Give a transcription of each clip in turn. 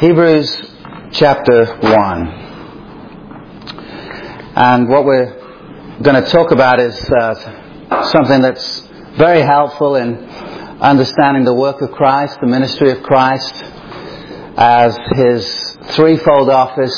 Hebrews chapter 1. And what we're going to talk about is something that's very helpful in understanding the work of Christ, the ministry of Christ, as His threefold office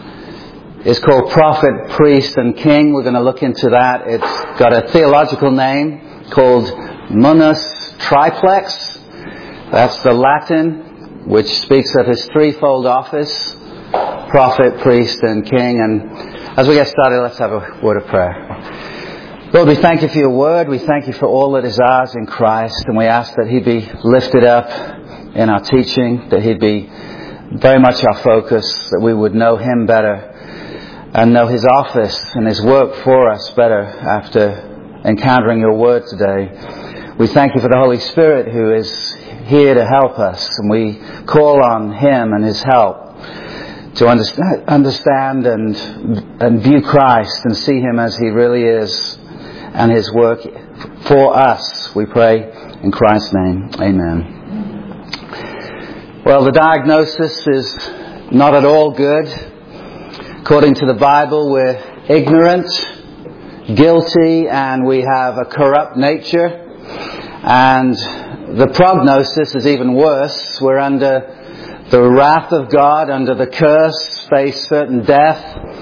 is called prophet, priest, and king. We're going to look into that. It's got a theological name called Munus Triplex. That's the Latin, which speaks of His threefold office, prophet, priest, and king. And as we get started, let's have a word of prayer. Lord, we thank You for Your word. We thank You for all that is ours in Christ. And we ask that He be lifted up in our teaching, that He'd be very much our focus, that we would know Him better and know His office and His work for us better after encountering Your word today. We thank You for the Holy Spirit who is here to help us, and we call on Him and His help to understand and view Christ and see Him as He really is and His work for us. We pray in Christ's name. Amen. Well, the diagnosis is not at all good. According to the Bible, we're ignorant, guilty, and we have a corrupt nature. And the prognosis is even worse. We're under the wrath of God, under the curse, face certain death.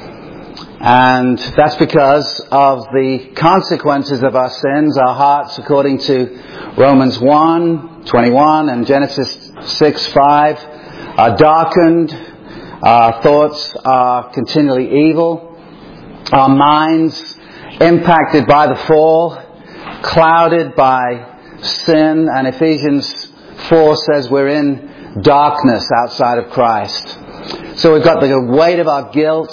And that's because of the consequences of our sins. Our hearts, according to Romans 1:21 and Genesis 6:5, are darkened. Our thoughts are continually evil. Our minds impacted by the fall, clouded by sin, and Ephesians 4 says we're in darkness outside of Christ. So we've got the weight of our guilt,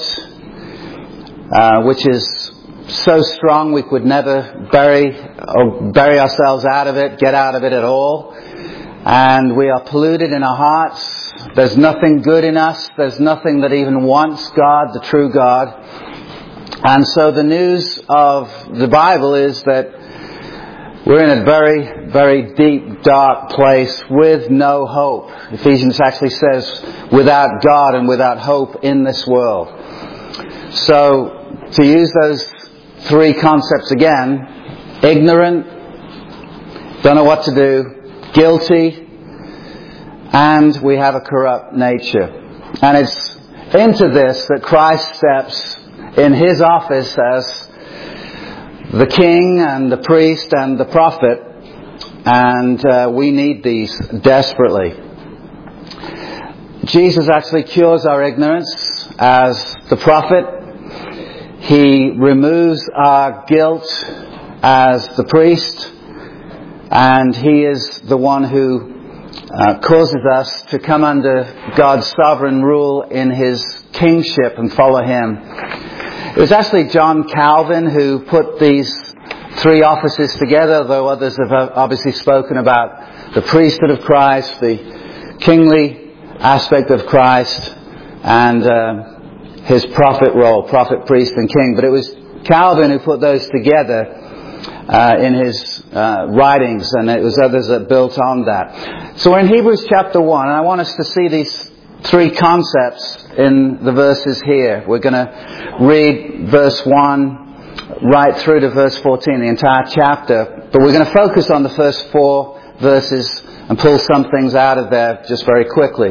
which is so strong we could never bury ourselves out of it, get out of it at all. And we are polluted in our hearts. There's nothing good in us. There's nothing that even wants God, the true God. And so the news of the Bible is that we're in a very, very deep, dark place with no hope. Ephesians actually says, without God and without hope in this world. So, to use those three concepts again, ignorant, don't know what to do, guilty, and we have a corrupt nature. And it's into this that Christ steps in His office as the king and the priest and the prophet, and we need these desperately. Jesus actually cures our ignorance as the prophet. He removes our guilt as the priest, and He is the one who causes us to come under God's sovereign rule in His kingship and follow Him. It was actually John Calvin who put these three offices together, though others have obviously spoken about the priesthood of Christ, the kingly aspect of Christ, and His prophet role, prophet, priest, and king. But it was Calvin who put those together in his writings, and it was others that built on that. So we're in Hebrews chapter 1, and I want us to see these three concepts in the verses here. We're going to read verse 1 right through to verse 14, the entire chapter. But we're going to focus on the first 4 verses and pull some things out of there just very quickly.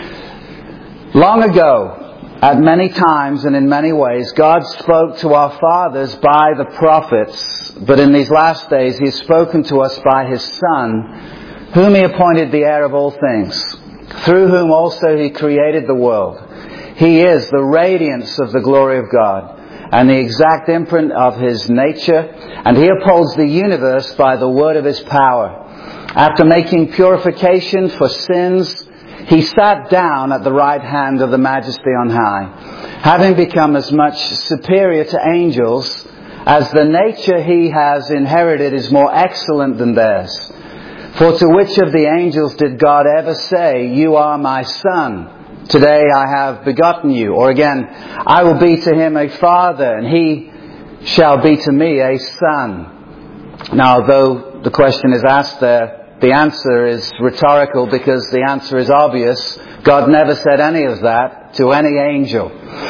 Long ago, at many times and in many ways, God spoke to our fathers by the prophets. But in these last days, He has spoken to us by His Son, whom He appointed the heir of all things, through whom also He created the world. He is the radiance of the glory of God and the exact imprint of His nature, and He upholds the universe by the word of His power. After making purification for sins, He sat down at the right hand of the Majesty on high, having become as much superior to angels as the nature He has inherited is more excellent than theirs. For to which of the angels did God ever say, "You are my son. Today I have begotten you"? Or again, "I will be to him a father, and he shall be to me a son"? Now, though the question is asked there, the answer is rhetorical because the answer is obvious. God never said any of that to any angel.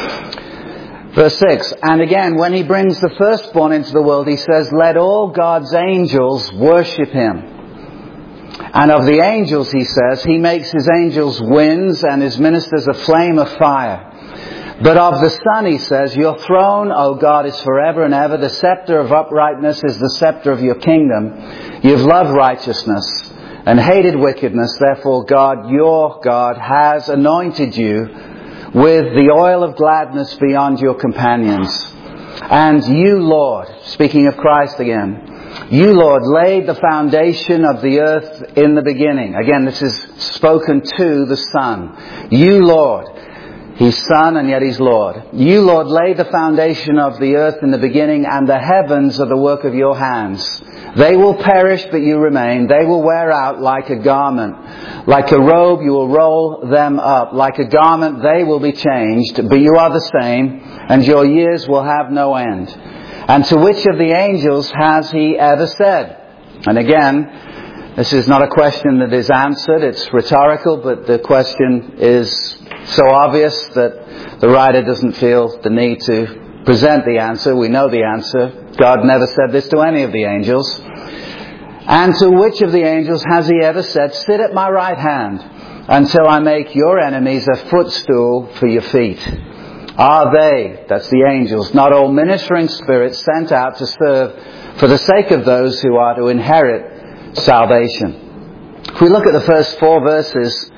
Verse 6, and again, when he brings the firstborn into the world, he says, let all God's angels worship him. And of the angels, he says, he makes his angels winds and his ministers a flame of fire. But of the Son, he says, your throne, O God, is forever and ever. The scepter of uprightness is the scepter of your kingdom. You've loved righteousness and hated wickedness. Therefore, God, your God, has anointed you with the oil of gladness beyond your companions. And you, Lord, speaking of Christ again, you, Lord, laid the foundation of the earth in the beginning. Again, this is spoken to the Son. You, Lord. He's Son and yet He's Lord. You, Lord, laid the foundation of the earth in the beginning, and the heavens are the work of your hands. They will perish, but you remain. They will wear out like a garment. Like a robe, you will roll them up. Like a garment, they will be changed. But you are the same, and your years will have no end. And to which of the angels has He ever said? And again, this is not a question that is answered. It's rhetorical, but the question is so obvious that the writer doesn't feel the need to present the answer. We know the answer. God never said this to any of the angels. And to which of the angels has He ever said, sit at my right hand until I make your enemies a footstool for your feet? Are they, that's the angels, not all ministering spirits sent out to serve for the sake of those who are to inherit salvation? If we look at the first 4 verses,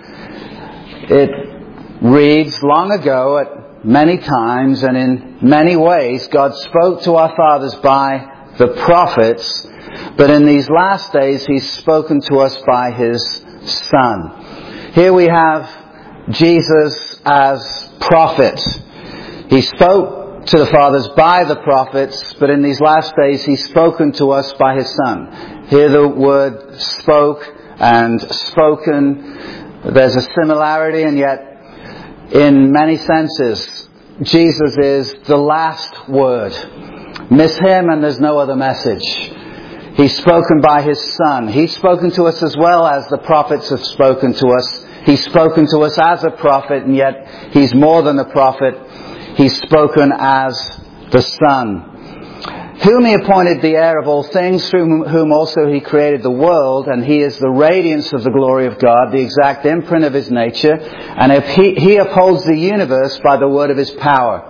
it reads, long ago, at many times and in many ways, God spoke to our fathers by the prophets, but in these last days He's spoken to us by His Son. Here we have Jesus as prophet. He spoke to the fathers by the prophets, but in these last days He's spoken to us by His Son. Here the word spoke and spoken, there's a similarity, and yet in many senses, Jesus is the last word. Miss Him and there's no other message. He's spoken by His Son. He's spoken to us as well as the prophets have spoken to us. He's spoken to us as a prophet, and yet He's more than a prophet. He's spoken as the Son, whom He appointed the heir of all things, through whom also He created the world, and He is the radiance of the glory of God, the exact imprint of His nature, and if He upholds the universe by the word of His power.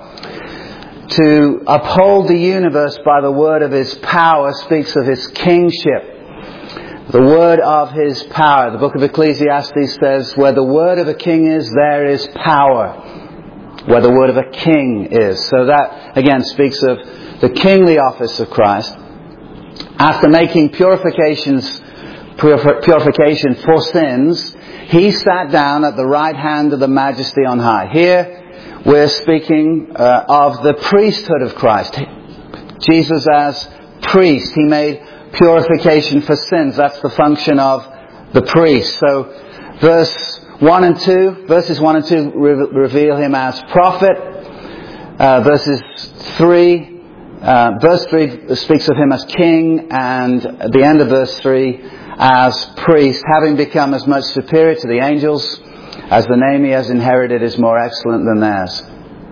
To uphold the universe by the word of His power speaks of His kingship. The word of His power. The book of Ecclesiastes says, where the word of a king is, there is power. Where the word of a king is. So that, again, speaks of the kingly office of Christ. After making purification for sins, He sat down at the right hand of the Majesty on high. Here we're speaking of the priesthood of Christ. Jesus as priest, He made purification for sins. That's the function of the priest. So verses 1 and 2 reveal Him as prophet. Verse 3 speaks of Him as king, and at the end of verse 3 as priest, having become as much superior to the angels as the name He has inherited is more excellent than theirs.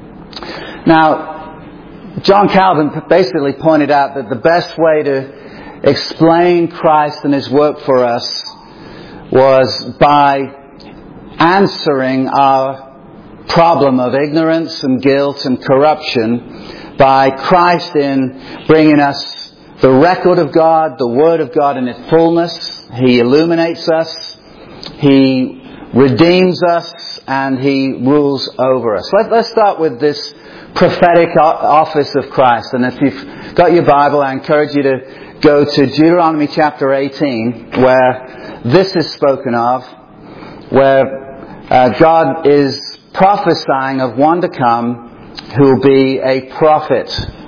Now, John Calvin basically pointed out that the best way to explain Christ and His work for us was by answering our problem of ignorance and guilt and corruption by Christ in bringing us the record of God, the Word of God in its fullness. He illuminates us, He redeems us, and He rules over us. Let's start with this prophetic office of Christ. And if you've got your Bible, I encourage you to go to Deuteronomy chapter 18, where this is spoken of, where God is prophesying of one to come who will be a prophet.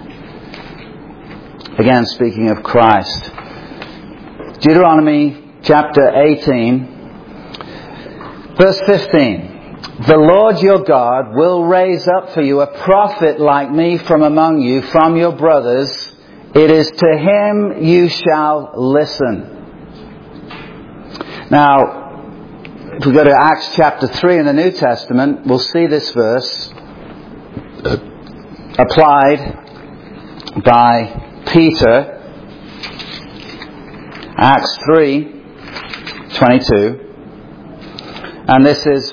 Again, speaking of Christ. Deuteronomy chapter 18, verse 15. The Lord your God will raise up for you a prophet like me from among you, from your brothers. It is to him you shall listen. Now, if we go to Acts chapter 3 in the New Testament, we'll see this verse applied by Peter. Acts 3:22. And this is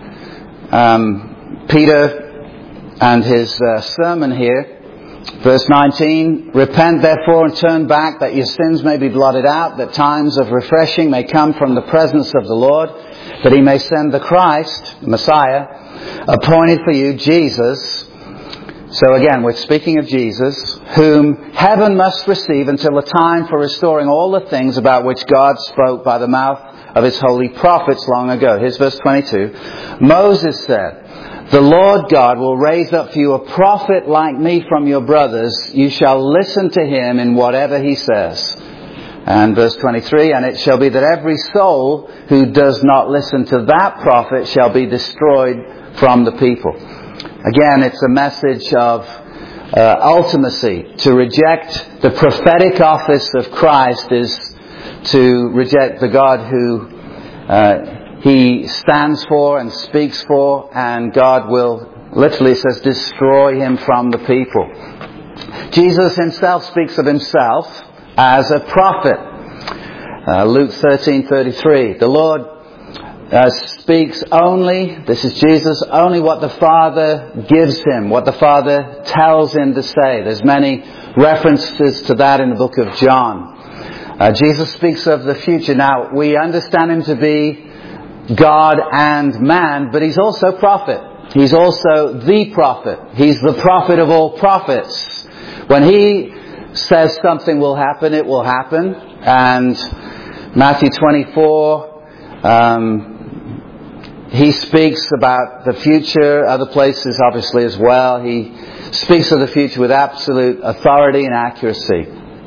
Peter and his sermon here. Verse 19, repent therefore and turn back, that your sins may be blotted out, that times of refreshing may come from the presence of the Lord, that he may send the Christ, Messiah, appointed for you, Jesus. So again, we're speaking of Jesus, whom heaven must receive until the time for restoring all the things about which God spoke by the mouth of his holy prophets long ago. Here's verse 22. Moses said, the Lord God will raise up for you a prophet like me from your brothers. You shall listen to him in whatever he says. And verse 23, and it shall be that every soul who does not listen to that prophet shall be destroyed from the people. Again, it's a message of ultimacy. To reject the prophetic office of Christ is to reject the God who he stands for and speaks for, and God will, literally it says, destroy him from the people. Jesus himself speaks of himself as a prophet. Luke 13:33. The Lord speaks only, this is Jesus, only what the Father gives him, what the Father tells him to say. There's many references to that in the book of John. Jesus speaks of the future. Now, we understand him to be God and man, but he's also prophet. He's also the prophet. He's the prophet of all prophets. When he says something will happen, it will happen. And Matthew 24, he speaks about the future, other places obviously as well. He speaks of the future with absolute authority and accuracy.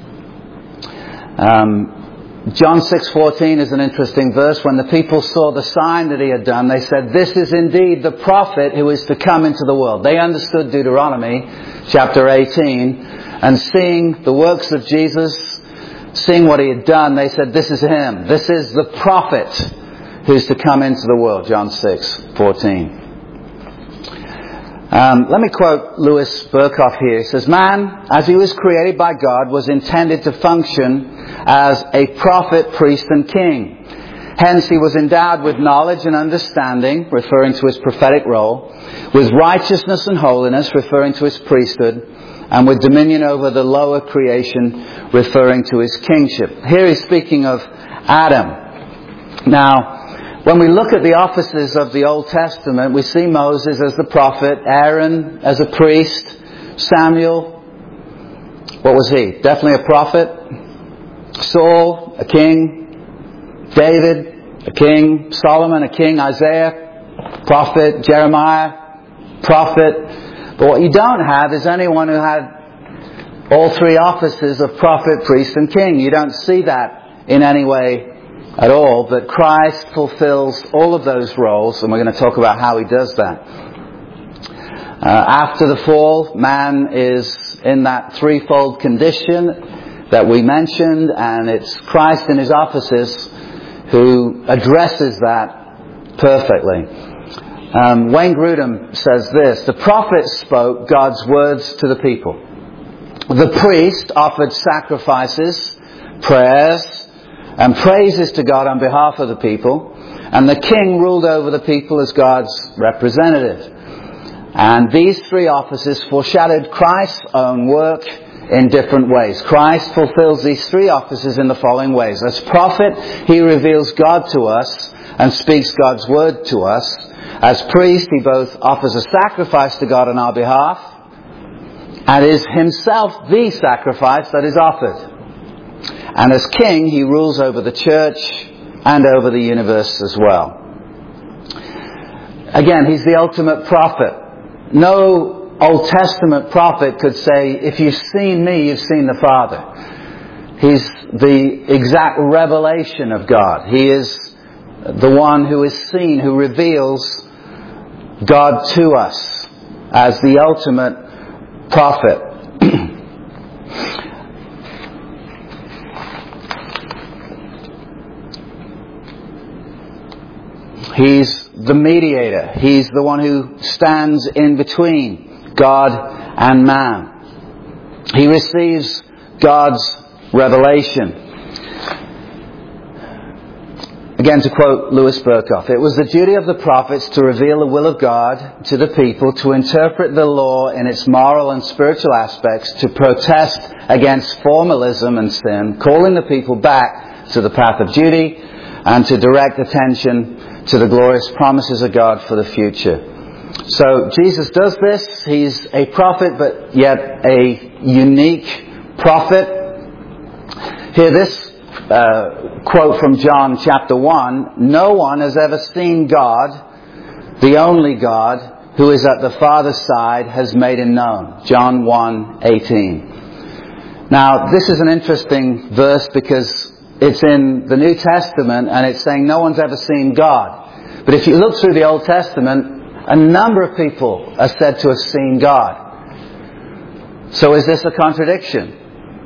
John 6:14 is an interesting verse. When the people saw the sign that he had done, they said, this is indeed the prophet who is to come into the world. They understood Deuteronomy chapter 18, and seeing the works of Jesus, seeing what he had done, they said, this is him. This is the prophet who's to come into the world. John 6:14. Let me quote Louis Berkhoff here. He says, man, as he was created by God, was intended to function as a prophet, priest, and king. Hence, he was endowed with knowledge and understanding, referring to his prophetic role, with righteousness and holiness, referring to his priesthood, and with dominion over the lower creation, referring to his kingship. Here he's speaking of Adam. Now, when we look at the offices of the Old Testament, we see Moses as the prophet, Aaron as a priest, Samuel, what was he? Definitely a prophet. Saul, a king. David, a king. Solomon, a king. Isaiah, prophet. Jeremiah, prophet. But what you don't have is anyone who had all three offices of prophet, priest, and king. You don't see that in any way at all, but Christ fulfills all of those roles, and we're going to talk about how he does that. After the fall, man is in that threefold condition that we mentioned, and it's Christ in his offices who addresses that perfectly. Wayne Grudem says this: the prophet spoke God's words to the people. The priest offered sacrifices, prayers, and praises to God on behalf of the people, and the king ruled over the people as God's representative. And these three offices foreshadowed Christ's own work in different ways. Christ fulfills these three offices in the following ways. As prophet, he reveals God to us and speaks God's word to us. As priest, he both offers a sacrifice to God on our behalf and is himself the sacrifice that is offered. And as king, he rules over the church and over the universe as well. Again, he's the ultimate prophet. No Old Testament prophet could say, if you've seen me, you've seen the Father. He's the exact revelation of God. He is the one who is seen, who reveals God to us as the ultimate prophet. He's the mediator. He's the one who stands in between God and man. He receives God's revelation. Again, to quote Louis Berkhoff, it was the duty of the prophets to reveal the will of God to the people, to interpret the law in its moral and spiritual aspects, to protest against formalism and sin, calling the people back to the path of duty, and to direct attention to the glorious promises of God for the future. So Jesus does this. He's a prophet, but yet a unique prophet. Here, this quote from John chapter 1, no one has ever seen God, the only God, who is at the Father's side, has made him known. John 1:18. Now, this is an interesting verse because it's in the New Testament and it's saying no one's ever seen God. But if you look through the Old Testament, a number of people are said to have seen God. So is this a contradiction?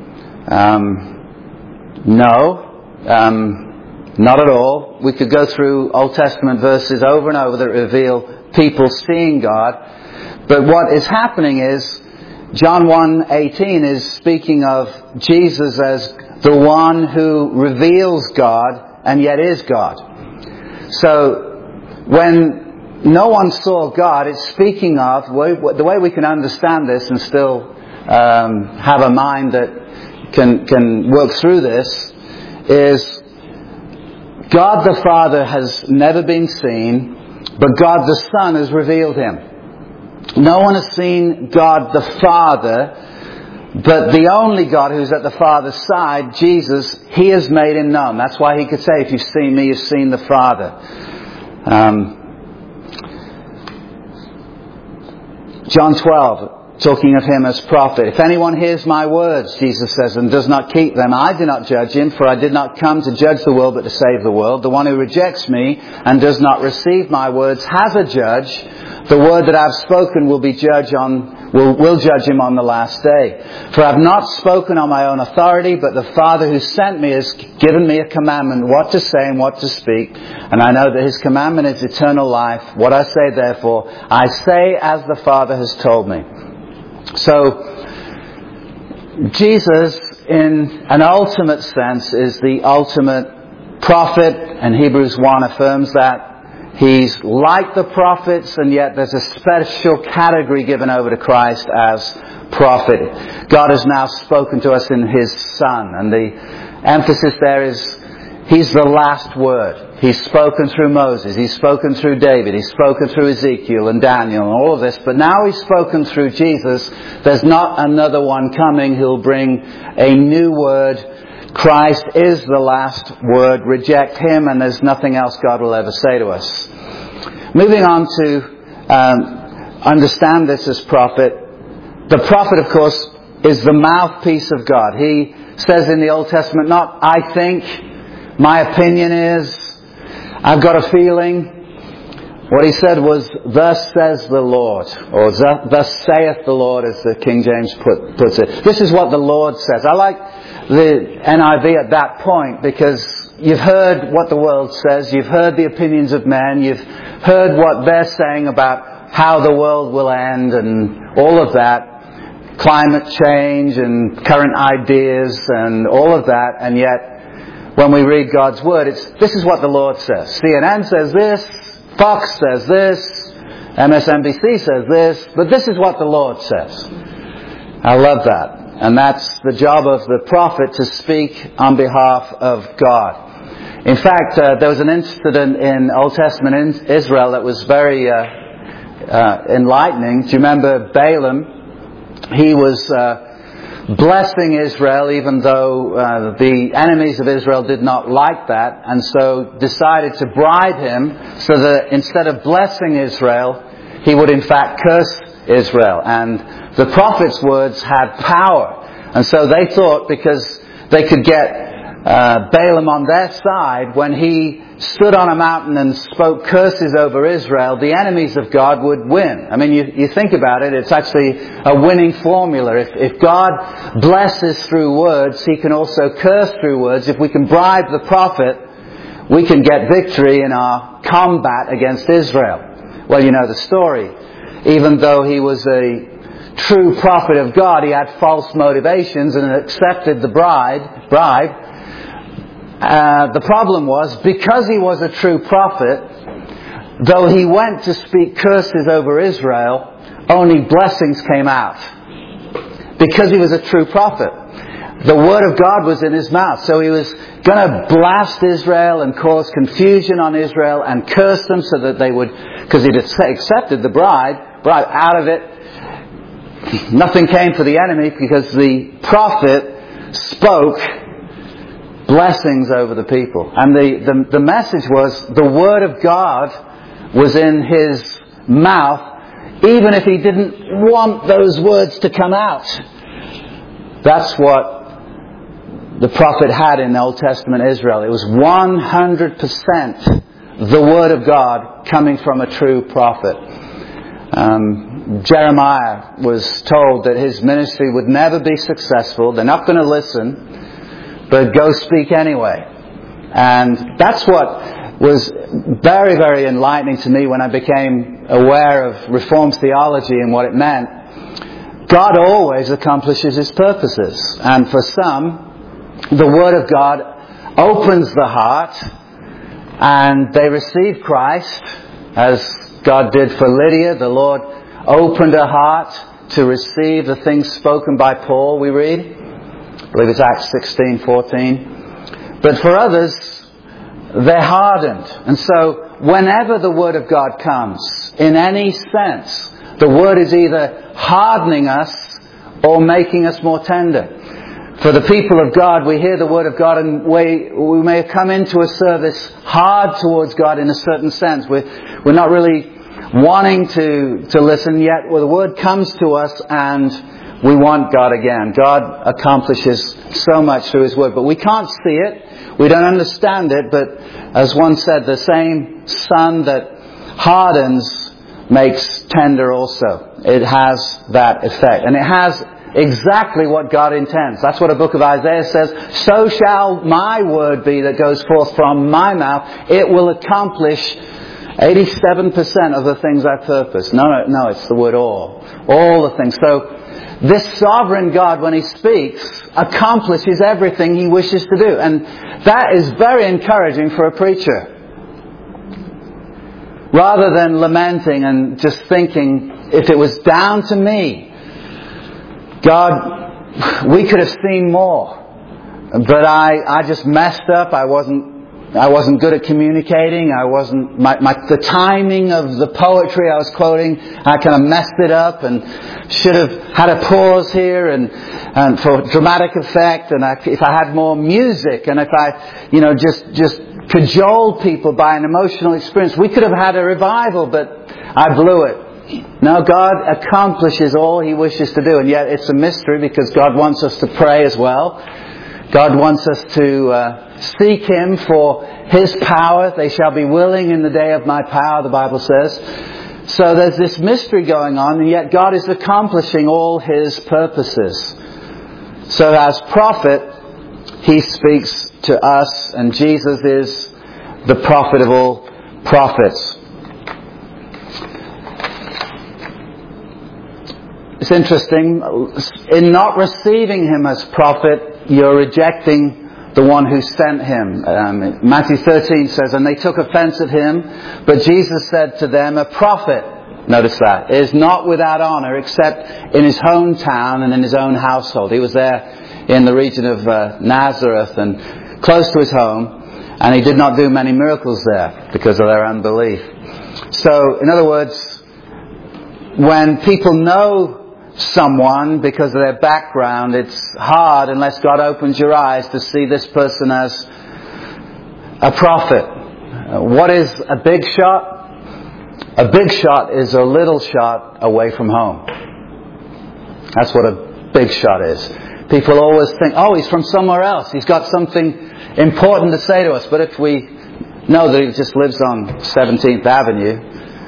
No, not at all. We could go through Old Testament verses over and over that reveal people seeing God. But what is happening is John 1:18 is speaking of Jesus as the one who reveals God and yet is God. So when no one saw God, it's speaking of, the way we can understand this and still have a mind that can work through this, is God the Father has never been seen, but God the Son has revealed him. No one has seen God the Father, but the only God who's at the Father's side, Jesus, he has made him known. That's why he could say, if you've seen me, you've seen the Father. John 12, talking of him as prophet. If anyone hears my words, Jesus says, and does not keep them, I do not judge him, for I did not come to judge the world, but to save the world. The one who rejects me and does not receive my words has a judge. The word that I've spoken will judge him on the last day. For I've not spoken on my own authority, but the Father who sent me has given me a commandment what to say and what to speak. And I know that his commandment is eternal life. What I say, therefore, I say as the Father has told me. So, Jesus, in an ultimate sense, is the ultimate prophet, and Hebrews 1 affirms that. He's like the prophets, and yet there's a special category given over to Christ as prophet. God has now spoken to us in his Son, and the emphasis there is he's the last word. He's spoken through Moses, he's spoken through David, he's spoken through Ezekiel and Daniel and all of this, but now he's spoken through Jesus. There's not another one coming who'll bring a new word. Christ is the last word. Reject him and there's nothing else God will ever say to us. Moving on to understand this as prophet. The prophet, of course, is the mouthpiece of God. He says in the Old Testament, not I think, my opinion is, I've got a feeling. What he said was, thus says the Lord, or thus saith the Lord, as the King James puts it. This is what the Lord says. I like the NIV at that point because you've heard what the world says, you've heard the opinions of men, you've heard what they're saying about how the world will end and all of that, climate change and current ideas and all of that, and yet when we read God's Word, this is what the Lord says. CNN says this, Fox says this, MSNBC says this, but this is what the Lord says. I love that. And that's the job of the prophet, to speak on behalf of God. In fact, there was an incident in Old Testament in Israel that was very enlightening. Do you remember Balaam? He was blessing Israel even though the enemies of Israel did not like that, and so decided to bribe him so that instead of blessing Israel, he would in fact curse Israel. And the prophet's words had power. And so they thought, because they could get Balaam on their side, when he stood on a mountain and spoke curses over Israel, the enemies of God would win. I mean, you think about it, it's actually a winning formula. If God blesses through words, he can also curse through words. If we can bribe the prophet, we can get victory in our combat against Israel. Well, you know the story. Even though he was a true prophet of God, he had false motivations and accepted the bribe. The problem was, because he was a true prophet, though he went to speak curses over Israel, only blessings came out. Because he was a true prophet. The word of God was in his mouth. So he was going to blast Israel and cause confusion on Israel and curse them so that they would, because he'd accepted the bribe out of it. Nothing came for the enemy because the prophet spoke blessings over the people. And the message was, the word of God was in his mouth, even if he didn't want those words to come out. That's what the prophet had in the Old Testament Israel. It was 100% the word of God coming from a true prophet. Jeremiah was told that his ministry would never be successful. They're not going to listen, but go speak anyway. And that's what was very, very enlightening to me when I became aware of Reformed theology and what it meant. God always accomplishes his purposes. And for some, the Word of God opens the heart and they receive Christ, as God did for Lydia. The Lord opened her heart to receive the things spoken by Paul, we read. I believe it's Acts 16:14. But for others, they're hardened. And so, whenever the Word of God comes, in any sense, the Word is either hardening us or making us more tender. For the people of God, we hear the Word of God and we may come into a service hard towards God in a certain sense. We're not really wanting to listen yet. Well, the Word comes to us and we want God again. God accomplishes so much through His Word, but we can't see it. We don't understand it, but as one said, the same sun that hardens makes tender also. It has that effect. And it has exactly what God intends. That's what the book of Isaiah says. So shall my word be that goes forth from my mouth. It will accomplish 87% of the things I purpose. No, it's the word all the things. So this sovereign God, when He speaks, accomplishes everything He wishes to do. And that is very encouraging for a preacher. Rather than lamenting and just thinking, if it was down to me, God, we could have seen more. But I just messed up. I wasn't good at communicating. The timing of the poetry I was quoting, I kind of messed it up and should have had a pause here and for dramatic effect. And if I had more music and if I, just cajoled people by an emotional experience, we could have had a revival, but I blew it. No, God accomplishes all He wishes to do, and yet it's a mystery because God wants us to pray as well. God wants us to seek Him for His power. They shall be willing in the day of my power, the Bible says. So there's this mystery going on, and yet God is accomplishing all His purposes. So as prophet, He speaks to us, and Jesus is the prophet of all prophets. It's interesting, in not receiving Him as prophet, you're rejecting the one who sent Him. Matthew 13 says, and they took offense at Him, but Jesus said to them, a prophet, notice that, is not without honor except in his hometown and in his own household. He was there in the region of Nazareth and close to his home, and He did not do many miracles there because of their unbelief. So, in other words, when people know someone because of their background, it's hard unless God opens your eyes to see this person as a prophet. What is a big shot? A big shot is a little shot away from home. That's what a big shot is. People always think, oh, he's from somewhere else. He's got something important to say to us. But if we know that he just lives on 17th Avenue,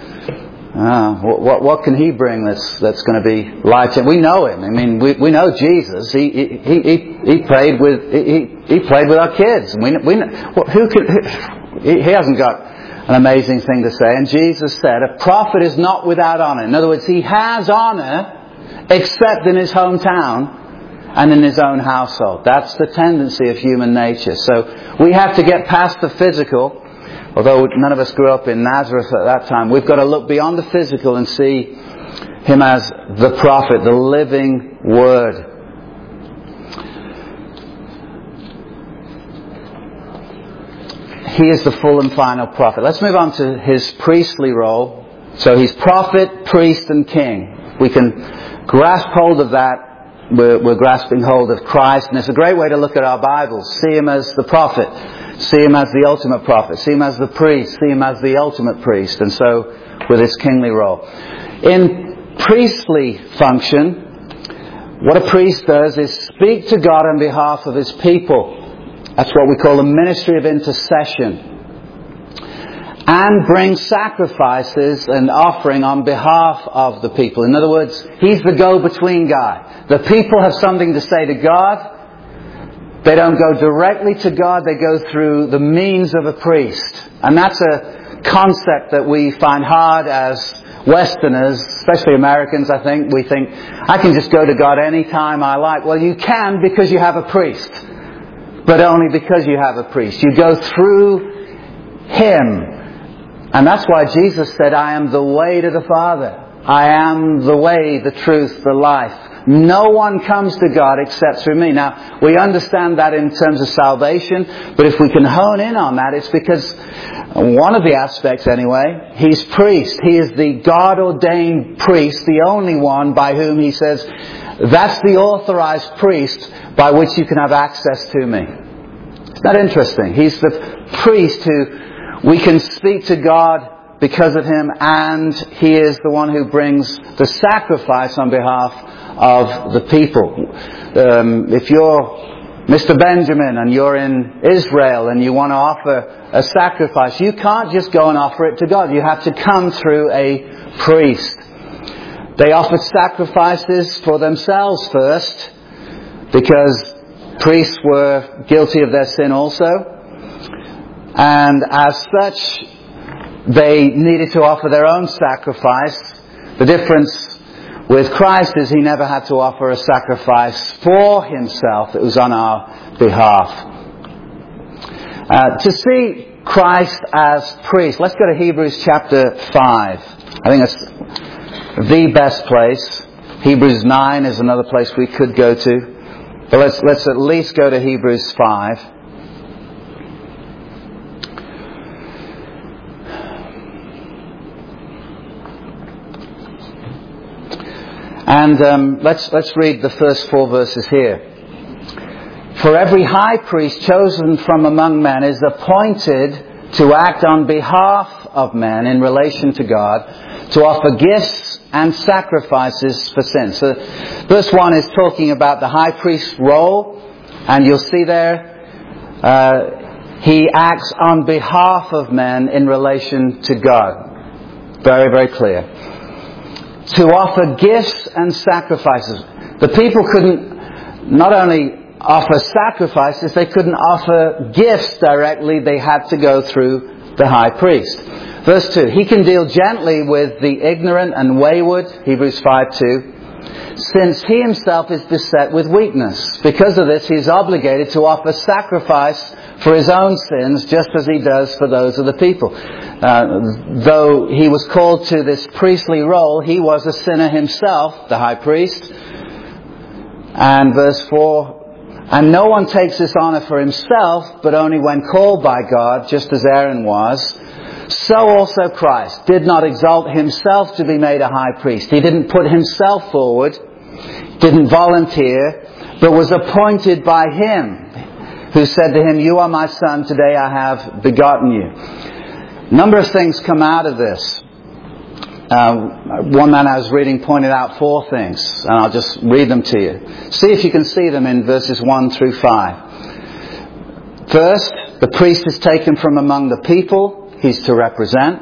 what can he bring that's going to be life-changing? We know him. I mean, we know Jesus. He played with our kids. We know, He hasn't got an amazing thing to say. And Jesus said, a prophet is not without honor. In other words, he has honor except in his hometown and in his own household. That's the tendency of human nature. So we have to get past the physical. Although none of us grew up in Nazareth at that time, we've got to look beyond the physical and see him as the prophet, the living word. He is the full and final prophet. Let's move on to his priestly role. So he's prophet, priest and king. We can grasp hold of that. We're grasping hold of Christ. And it's a great way to look at our Bibles. See him as the prophet. See him as the ultimate prophet. See him as the priest. See him as the ultimate priest. And so with his kingly role. In priestly function, what a priest does is speak to God on behalf of his people. That's what we call the ministry of intercession. And bring sacrifices and offering on behalf of the people. In other words, he's the go-between guy. The people have something to say to God. They don't go directly to God. They go through the means of a priest. And that's a concept that we find hard as Westerners, especially Americans, I think. We think, I can just go to God anytime I like. Well, you can because you have a priest. But only because you have a priest. You go through him. And that's why Jesus said, I am the way to the Father. I am the way, the truth, the life. No one comes to God except through me. Now, we understand that in terms of salvation, but if we can hone in on that, it's because one of the aspects anyway, he's priest. He is the God-ordained priest, the only one by whom he says, that's the authorized priest by which you can have access to me. Isn't that interesting? He's the priest who we can speak to God because of him, and he is the one who brings the sacrifice on behalf of the people. If you're Mr. Benjamin and you're in Israel and you want to offer a sacrifice, you can't just go and offer it to God. You have to come through a priest. They offered sacrifices for themselves first because priests were guilty of their sin also. And as such, they needed to offer their own sacrifice. The difference with Christ is he never had to offer a sacrifice for himself. It was on our behalf. To see Christ as priest, let's go to Hebrews chapter 5. I think that's the best place. Hebrews 9 is another place we could go to. But let's at least go to Hebrews 5. And let's read the first 4 verses here. For every high priest chosen from among men is appointed to act on behalf of men in relation to God, to offer gifts and sacrifices for sin. So verse 1 is talking about the high priest's role, and you'll see there he acts on behalf of men in relation to God. Very, very clear. To offer gifts and sacrifices. The people couldn't not only offer sacrifices, they couldn't offer gifts directly. They had to go through the high priest. Verse 2. He can deal gently with the ignorant and wayward. Hebrews 5:2. Since he himself is beset with weakness. Because of this, he is obligated to offer sacrifice for his own sins, just as he does for those of the people. Though he was called to this priestly role, he was a sinner himself, the high priest. And verse 4, and no one takes this honor for himself, but only when called by God, just as Aaron was. So also Christ did not exalt himself to be made a high priest. He didn't put himself forward, didn't volunteer, but was appointed by him, who said to him, you are my son, today I have begotten you. A number of things come out of this. One man I was reading pointed out 4 things, and I'll just read them to you. See if you can see them in verses 1 through 5. First, the priest is taken from among the people he's to represent.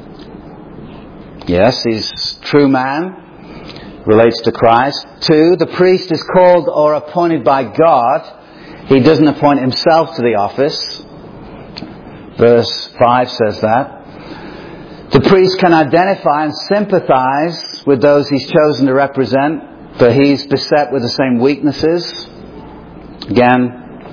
Yes, he's true man, relates to Christ. 2, the priest is called or appointed by God. He doesn't appoint himself to the office. Verse 5 says that. The priest can identify and sympathize with those he's chosen to represent, for he's beset with the same weaknesses. Again,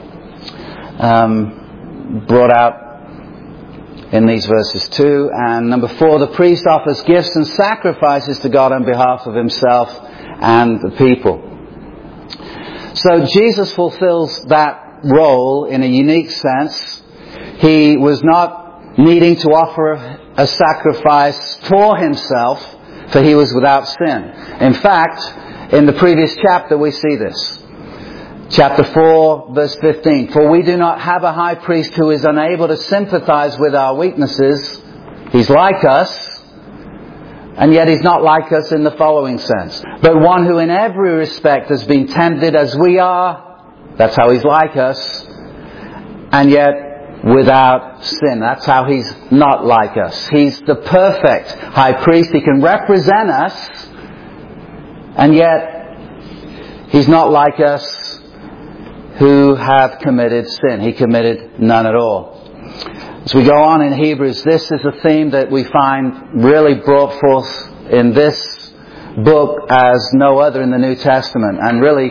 brought out in these verses too. And number 4, the priest offers gifts and sacrifices to God on behalf of himself and the people. So Jesus fulfills that role in a unique sense. He was not needing to offer a sacrifice for himself, for he was without sin. In fact, in the previous chapter we see this. Chapter 4, verse 15. For we do not have a high priest who is unable to sympathize with our weaknesses. He's like us, and yet he's not like us in the following sense. But one who in every respect has been tempted as we are. That's how he's like us. And yet without sin. That's how he's not like us. He's the perfect high priest. He can represent us, and yet he's not like us who have committed sin. He committed none at all. As we go on in Hebrews, this is a theme that we find really brought forth in this book as no other in the New Testament. And really,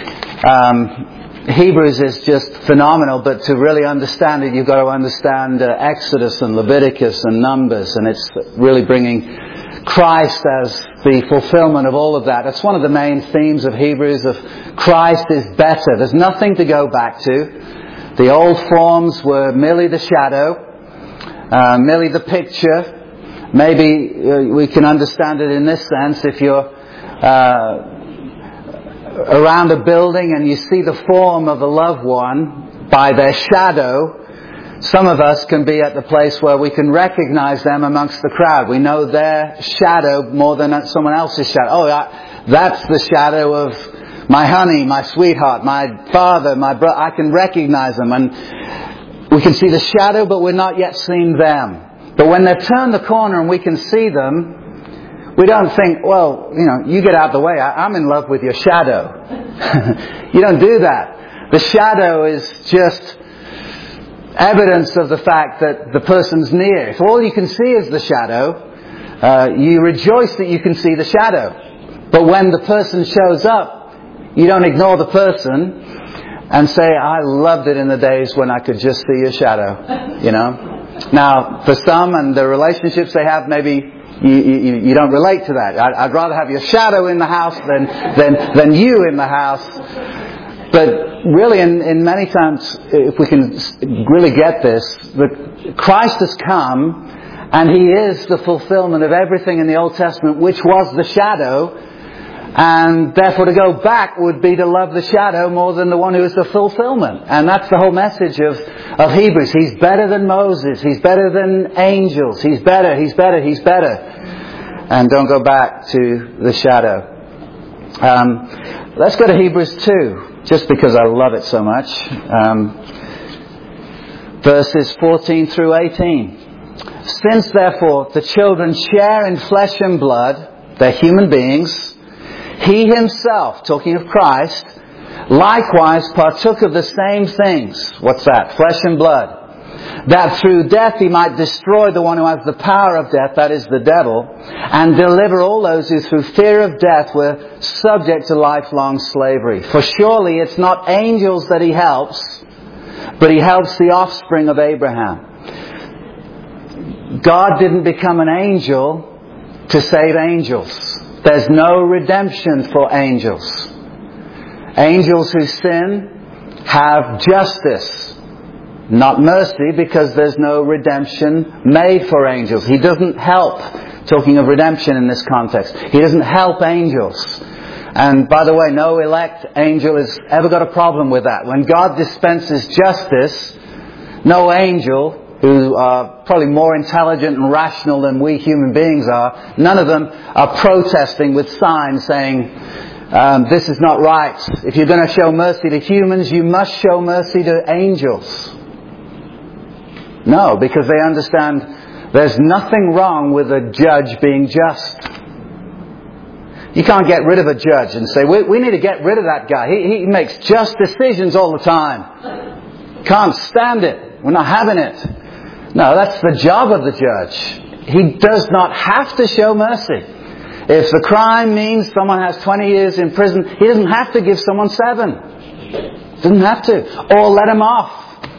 Hebrews is just phenomenal, but to really understand it, you've got to understand Exodus and Leviticus and Numbers, and it's really bringing Christ as the fulfillment of all of that. That's one of the main themes of Hebrews, of Christ is better. There's nothing to go back to. The old forms were merely the shadow, merely the picture. Maybe we can understand it in this sense. If you're around a building and you see the form of a loved one by their shadow, some of us can be at the place where we can recognize them amongst the crowd. We know their shadow more than someone else's shadow. Oh, that's the shadow of my honey, my sweetheart, my father, my brother. I can recognize them, and we can see the shadow, but we're not yet seeing them. But when they've turned the corner and we can see them, we don't think, well, you get out the way. I'm in love with your shadow. You don't do that. The shadow is just evidence of the fact that the person's near. If all you can see is the shadow, you rejoice that you can see the shadow. But when the person shows up, you don't ignore the person and say, I loved it in the days when I could just see your shadow. Now, for some and the relationships they have, maybe you don't relate to that. I'd rather have your shadow in the house than you in the house. But really, in many times, if we can really get this, that Christ has come and He is the fulfillment of everything in the Old Testament, which was the shadow. And therefore to go back would be to love the shadow more than the one who is the fulfillment. And that's the whole message of Hebrews. He's better than Moses. He's better than angels. He's better, He's better, He's better. And don't go back to the shadow. Let's go to Hebrews 2, just because I love it so much. Verses 14 through 18. Since therefore the children share in flesh and blood, they're human beings, He Himself, talking of Christ, likewise partook of the same things. What's that? Flesh and blood. That through death He might destroy the one who has the power of death, that is the devil, and deliver all those who through fear of death were subject to lifelong slavery. For surely it's not angels that He helps, but He helps the offspring of Abraham. God didn't become an angel to save angels. There's no redemption for angels. Angels who sin have justice, not mercy, because there's no redemption made for angels. He doesn't help, talking of redemption in this context, He doesn't help angels. And by the way, no elect angel has ever got a problem with that. When God dispenses justice, no angel, who are probably more intelligent and rational than we human beings are, none of them are protesting with signs saying, this is not right. If you're going to show mercy to humans, you must show mercy to angels. No, because they understand there's nothing wrong with a judge being just. You can't get rid of a judge and say, we need to get rid of that guy. He makes just decisions all the time. Can't stand it. We're not having it. No, that's the job of the judge. He does not have to show mercy. If the crime means someone has 20 years in prison, he doesn't have to give someone 7. Doesn't have to. Or let him off.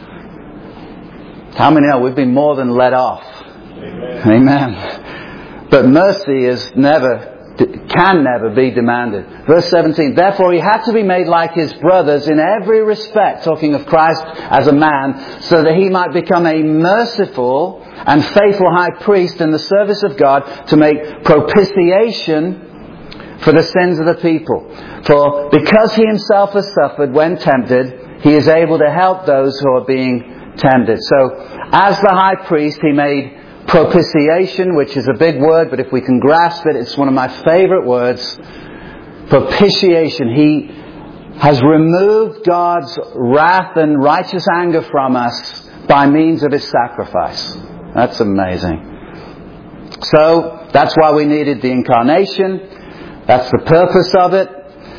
How many know we've been more than let off? Amen. But mercy can never be demanded. Verse 17, therefore he had to be made like his brothers in every respect, talking of Christ as a man, so that he might become a merciful and faithful high priest in the service of God to make propitiation for the sins of the people. For because he himself has suffered when tempted, he is able to help those who are being tempted. So, as the high priest, he made propitiation, which is a big word, but if we can grasp it, it's one of my favorite words. Propitiation. He has removed God's wrath and righteous anger from us by means of his sacrifice. That's amazing. So, that's why we needed the incarnation. That's the purpose of it.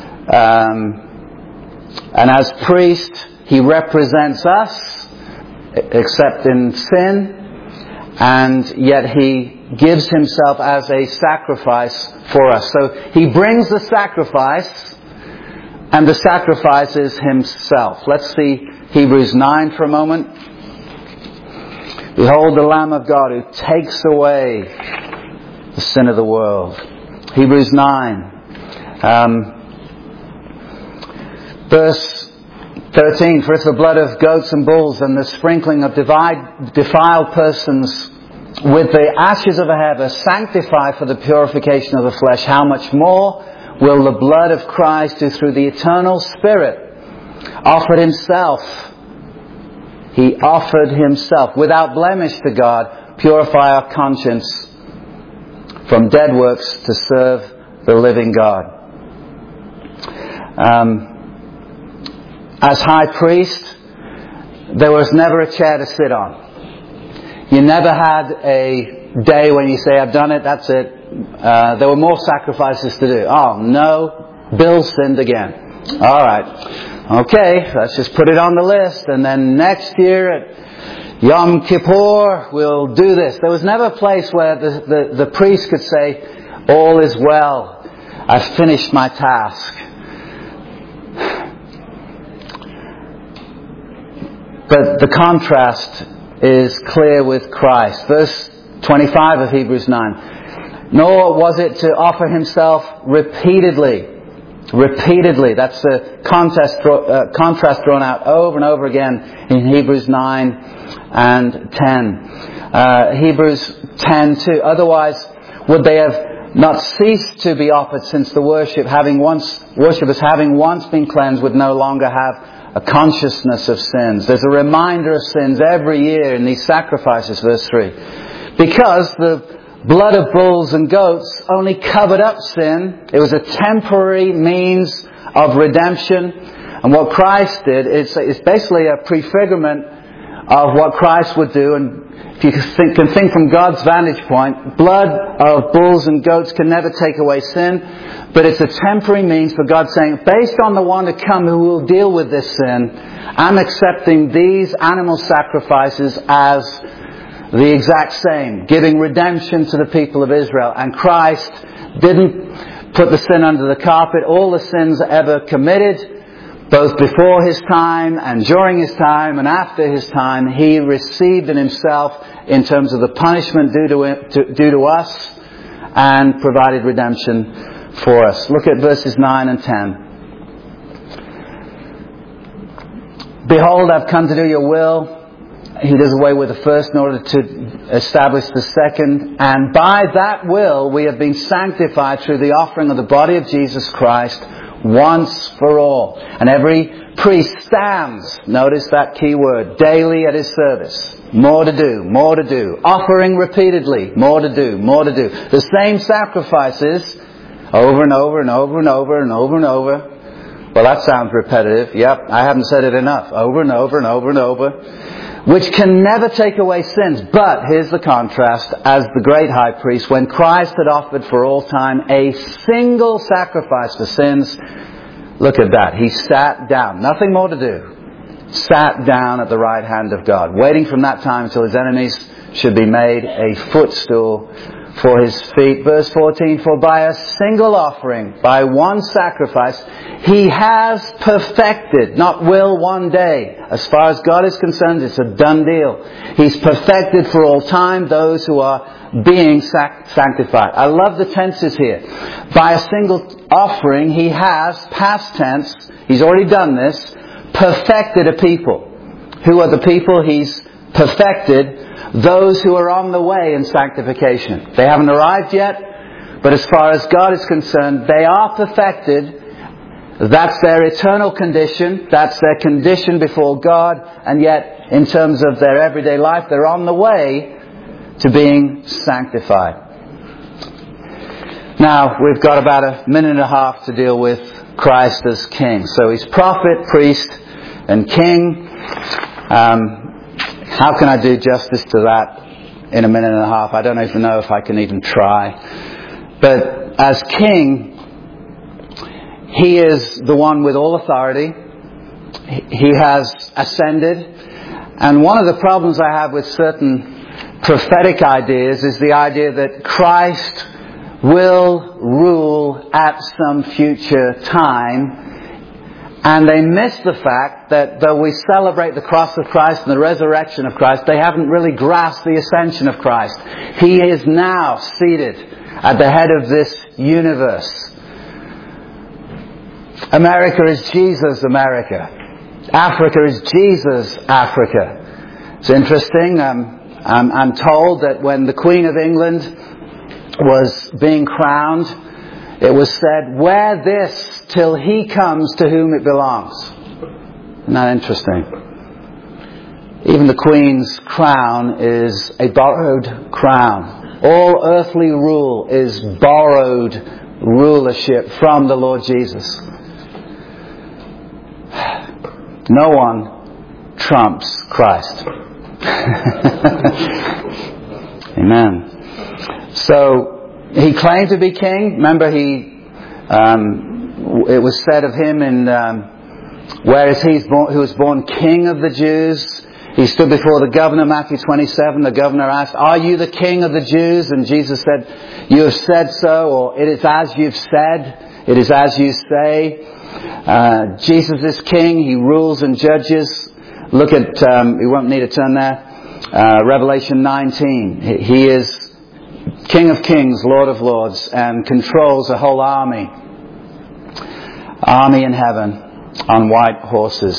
And as priest, he represents us, except in sin. And yet he gives himself as a sacrifice for us. So he brings the sacrifice, and the sacrifice is himself. Let's see Hebrews 9 for a moment. Behold the Lamb of God who takes away the sin of the world. Hebrews 9. Verse 13, for if the blood of goats and bulls and the sprinkling of defiled persons with the ashes of a heifer sanctify for the purification of the flesh, how much more will the blood of Christ, who through the eternal Spirit He offered Himself without blemish to God, purify our conscience from dead works to serve the living God. As high priest, there was never a chair to sit on. You never had a day when you say, I've done it, that's it. There were more sacrifices to do. Oh no, Bill sinned again. Alright, okay, let's just put it on the list. And then next year at Yom Kippur, we'll do this. There was never a place where the priest could say, all is well, I've finished my task. But the contrast is clear with Christ. Verse 25 of Hebrews 9. Nor was it to offer himself repeatedly. Repeatedly. That's the contrast drawn out over and over again in Hebrews 9 and 10. Hebrews 10:2. Otherwise, would they have not ceased to be offered, since the worshippers having once been cleansed would no longer have a consciousness of sins. There's a reminder of sins every year in these sacrifices, verse 3. Because the blood of bulls and goats only covered up sin. It was a temporary means of redemption. And what Christ did is basically a prefigurement of what Christ would do. And if you can think from God's vantage point, blood of bulls and goats can never take away sin. But it's a temporary means for God saying, based on the one to come who will deal with this sin, I'm accepting these animal sacrifices as the exact same, giving redemption to the people of Israel. And Christ didn't put the sin under the carpet. All the sins ever committed, both before His time and during His time and after His time, He received in Himself in terms of the punishment due to us, and provided redemption for us. Look at verses 9 and 10. Behold, I've come to do your will. He does away with the first in order to establish the second. And by that will we have been sanctified through the offering of the body of Jesus Christ once for all. And every priest stands, notice that key word, daily at his service. More to do, more to do. Offering repeatedly, more to do, more to do. The same sacrifices over and over and over and over and over and over. Well, that sounds repetitive. Yep, I haven't said it enough. Over and over and over and over. Which can never take away sins. But here's the contrast. As the great high priest, when Christ had offered for all time a single sacrifice for sins, look at that. He sat down. Nothing more to do. sat down at the right hand of God, waiting from that time until his enemies should be made a footstool for his feet. Verse 14, for by a single offering, by one sacrifice, he has perfected, not will one day. As far as God is concerned, it's a done deal. He's perfected for all time those who are being sanctified. I love the tenses here. By a single offering, he has, past tense, he's already done this, perfected a people. Who are the people he's perfected? Those who are on the way in sanctification. They haven't arrived yet, but as far as God is concerned, they are perfected. That's their eternal condition. That's their condition before God. And yet, in terms of their everyday life, they're on the way to being sanctified. Now, we've got about a minute and a half to deal with Christ as King. So he's prophet, priest, and King. How can I do justice to that in a minute and a half? I don't even know if I can even try. But as King, he is the one with all authority. He has ascended. And one of the problems I have with certain prophetic ideas is the idea that Christ will rule at some future time. And they miss the fact that though we celebrate the cross of Christ and the resurrection of Christ, they haven't really grasped the ascension of Christ. He is now seated at the head of this universe. America is Jesus' America. Africa is Jesus' Africa. It's interesting. I'm told that when the Queen of England was being crowned, it was said, wear this till he comes to whom it belongs. Isn't that interesting? Even the Queen's crown is a borrowed crown. All earthly rule is borrowed rulership from the Lord Jesus. No one trumps Christ. Amen. So, he claimed to be king. Remember, it was said of him in, where is he who was born King of the Jews? He stood before the governor, Matthew 27. The governor asked, are you the King of the Jews? And Jesus said, you have said so, or it is as you've said, it is as you say. Jesus is King. He rules and judges. Look at, we won't need to turn there, Revelation 19. He is King of Kings, Lord of Lords, and controls a whole army in heaven on white horses.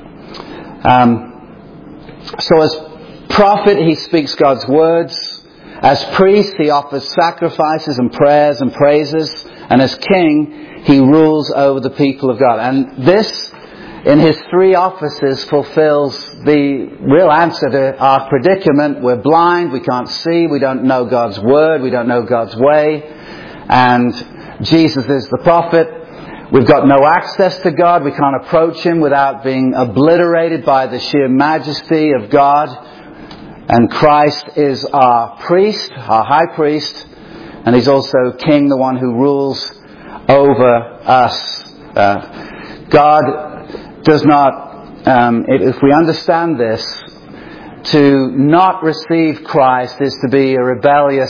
So as prophet, he speaks God's words. As priest, he offers sacrifices and prayers and praises. And as king, he rules over the people of God. And this, in his three offices, fulfills the real answer to our predicament. We're blind, we can't see, we don't know God's word, we don't know God's way. And Jesus is the prophet. We've got no access to God. We can't approach him without being obliterated by the sheer majesty of God. And Christ is our priest, our high priest. And he's also king, the one who rules over us. God does not, if we understand this, to not receive Christ is to be a rebellious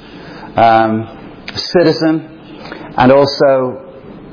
citizen, and also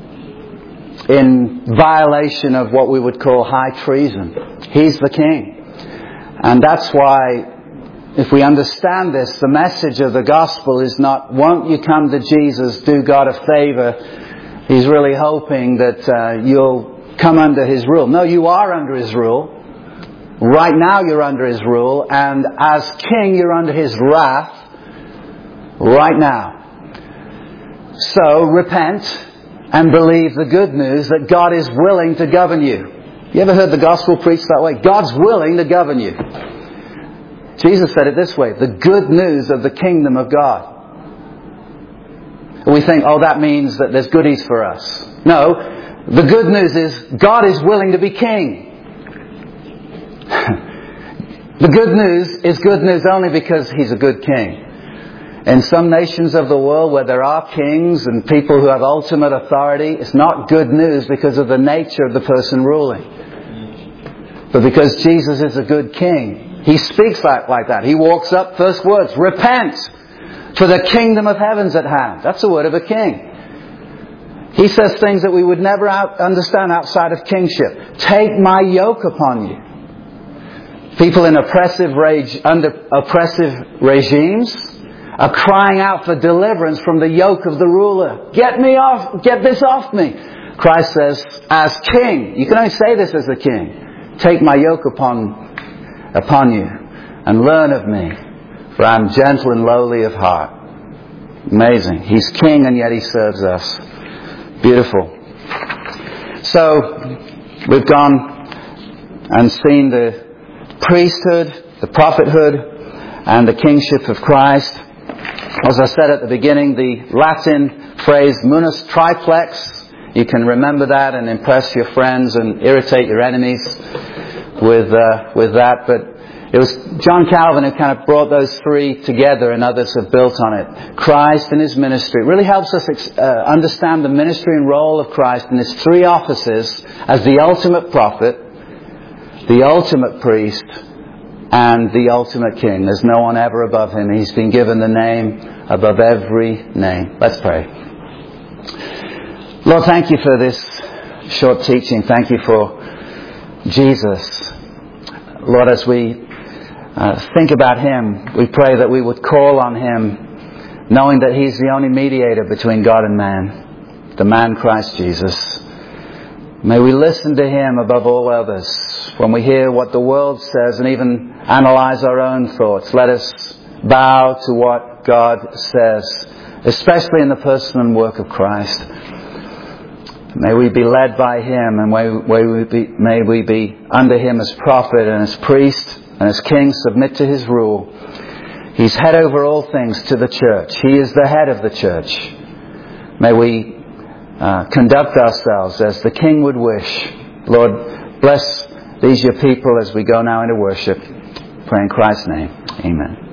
in violation of what we would call high treason. He's the king. And that's why, if we understand this, the message of the gospel is not, won't you come to Jesus, do God a favor. He's really hoping that you'll come under his rule. No, you are under his rule. Right now you're under his rule. And as king, you're under his wrath. Right now. So repent and believe the good news that God is willing to govern you. You ever heard the gospel preached that way? God's willing to govern you. Jesus said it this way, the good news of the kingdom of God. We think, oh, that means that there's goodies for us. No, the good news is God is willing to be king. The good news is good news only because he's a good king. In some nations of the world where there are kings and people who have ultimate authority, it's not good news because of the nature of the person ruling. But because Jesus is a good king, He speaks like that. He walks up, first words, repent, for the kingdom of heaven's at hand. That's the word of a king. He says things that we would never understand outside of kingship. Take my yoke upon you. People in under oppressive regimes are crying out for deliverance from the yoke of the ruler. Get this off me. Christ says, as king, you can only say this as a king. Take my yoke upon you and learn of me, for I am gentle and lowly of heart. Amazing. He's king and yet He serves us. Beautiful. So, we've gone and seen the priesthood, the prophethood, and the kingship of Christ. As I said at the beginning, the Latin phrase munus triplex, you can remember that and impress your friends and irritate your enemies with that. But it was John Calvin who kind of brought those three together, and others have built on it. Christ and His ministry. It really helps us understand the ministry and role of Christ in His three offices as the ultimate prophet, the ultimate priest, and the ultimate king. There's no one ever above Him. He's been given the name above every name. Let's pray. Lord, thank You for this short teaching. Thank You for Jesus. Lord, as we think about Him, we pray that we would call on Him, knowing that He's the only mediator between God and man, the man Christ Jesus. May we listen to Him above all others. When we hear what the world says and even analyze our own thoughts, let us bow to what God says, especially in the person and work of Christ. May we be led by Him, and may we be under Him as prophet and as priest and as king, submit to His rule. He's head over all things to the church. He is the head of the church. May we conduct ourselves as the King would wish. Lord, bless these Your people as we go now into worship. Pray in Christ's name. Amen.